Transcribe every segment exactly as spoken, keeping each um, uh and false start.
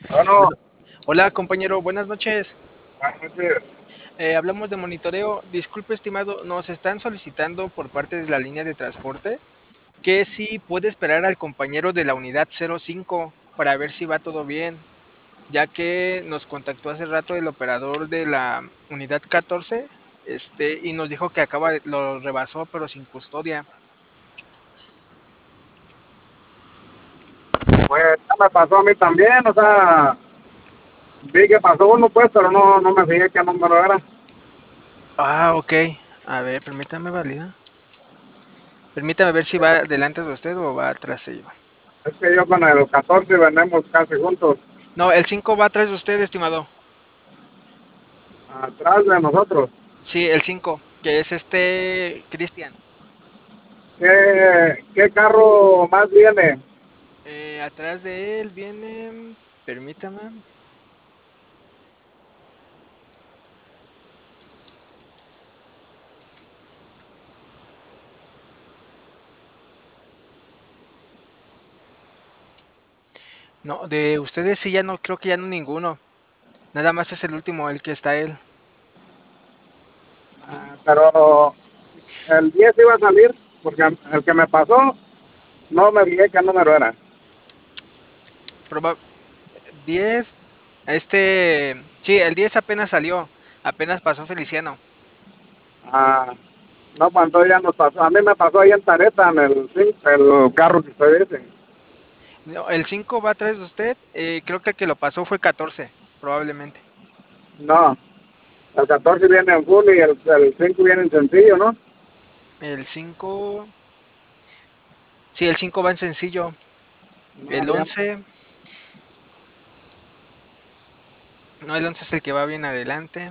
Bueno, Hola, hola, compañero, buenas noches. buenas noches. Eh, hablamos de monitoreo. Disculpe, estimado, nos están solicitando por parte de la línea de transporte que si puede esperar al compañero de la unidad cero cinco para ver si va todo bien, ya que nos contactó hace rato el operador de la unidad catorce, este, y nos dijo que acaba de- lo rebasó, pero sin custodia. Pues ya me pasó a mí también, o sea, vi que pasó uno pues, pero no, no me fijé qué número era. Ah, ok. A ver, permítame valida. Permítame ver si va delante de usted o va atrás de yo. Es que yo con el catorce venimos casi juntos, No, el cinco va atrás de usted, estimado. atrás de nosotros. Sí, el cinco, que es este Cristian. ¿Qué, qué carro más viene? Eh, atrás de él viene, permítame, no, de ustedes sí ya no, creo que ya no ninguno. Nada más es el último, el que está él. Ah, pero el diez iba a salir, porque el que me pasó, no me fijé qué número era. Proba diez, este, sí, el diez apenas salió, apenas pasó Feliciano. Ah, no, pues entonces ya nos pasó. A mí me pasó ahí en Tareta, en el, cinco, el carro que usted dice. No, el cinco va atrás de usted, eh, creo que el que lo pasó fue catorce, probablemente. No, el catorce viene en full y el, el cinco viene en sencillo, ¿no? El cinco, sí, el cinco va en sencillo. No, El ya. once, no, el once es el que va bien adelante.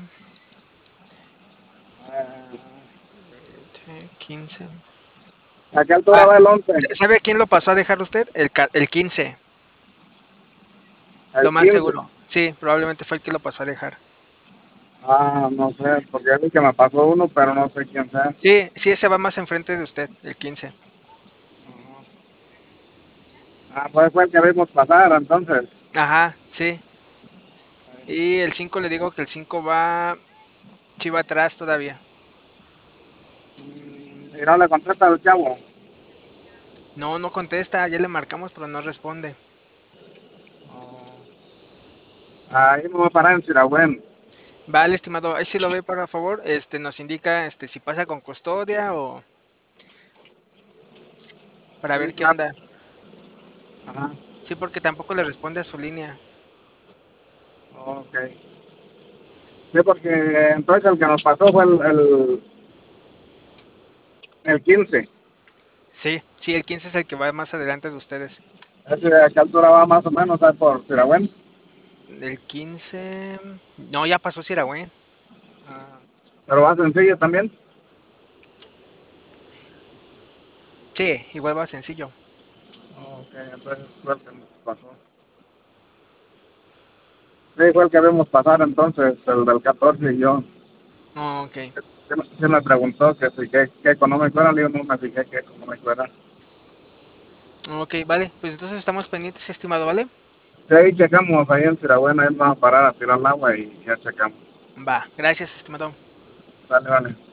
veinte, quince. ¿A qué altura Ah, va el once? ¿sabe a quién lo pasó a dejar usted? El, ca- el quince, lo El más quince. seguro. Sí, probablemente fue el que lo pasó a dejar. Ah, no sé, porque es el que me pasó uno, pero no sé quién sea. Sí, sí, ese va más enfrente de usted, el quince. Ah, pues fue el que vimos pasar, entonces. Ajá, sí. Y el cinco le digo que el cinco va, sí va atrás todavía. Y no le contesta al chavo. No, no contesta, ya le marcamos, pero no responde. Ahí me voy a parar en Siragüen. Vale, estimado, ahí sí lo ve, por favor, este, nos indica, este, si pasa con custodia o para Sí, ver qué claro. onda. Ajá. Sí, porque tampoco le responde a su línea. Ok. Sí, porque entonces el que nos pasó fue el, el, el quince. Sí, sí, el quince es el que va más adelante de ustedes. Ese de qué altura va más o menos, ¿sabes? Por Siragüen. El quince, no, ya pasó Siragüen. Pero va sencillo también. Sí, igual va sencillo. Ok, entonces fue el que nos pasó. Sí, fue el que vimos pasar entonces, el del catorce y yo. Ok, Sí me, sí me preguntó que si qué, qué económico era, le digo, no me fijé qué económico era. ok, vale, pues entonces estamos pendientes, estimado, ¿vale? Sí, ahí checamos, ahí en Sirabuena, ahí vamos a parar a tirar el agua y ya checamos. Va, gracias, estimado. Vale, vale.